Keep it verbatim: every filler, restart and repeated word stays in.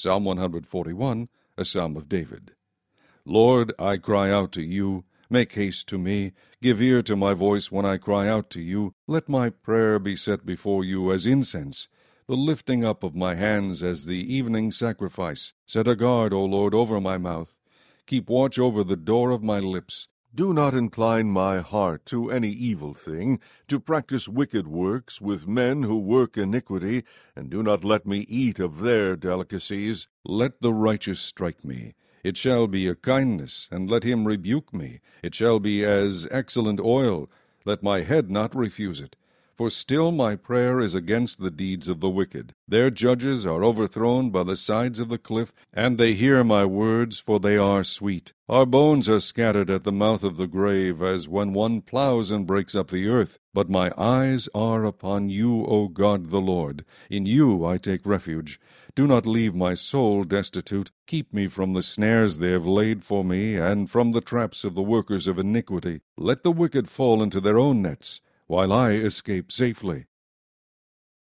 Psalm one forty-one, a psalm of David. Lord, I cry out to you. Make haste to me. Give ear to my voice when I cry out to you. Let my prayer be set before you as incense, the lifting up of my hands as the evening sacrifice. Set a guard, O Lord, over my mouth. Keep watch over the door of my lips. Do not incline my heart to any evil thing, to practice wicked works with men who work iniquity, and do not let me eat of their delicacies. Let the righteous strike me. It shall be a kindness, and let him rebuke me. It shall be as excellent oil. Let my head not refuse it. For still my prayer is against the deeds of the wicked. Their judges are overthrown by the sides of the cliff, and they hear my words, for they are sweet. Our bones are scattered at the mouth of the grave, as when one ploughs and breaks up the earth. But my eyes are upon you, O God the Lord. In you I take refuge. Do not leave my soul destitute. Keep me from the snares they have laid for me, and from the traps of the workers of iniquity. Let the wicked fall into their own nets, while I escape safely.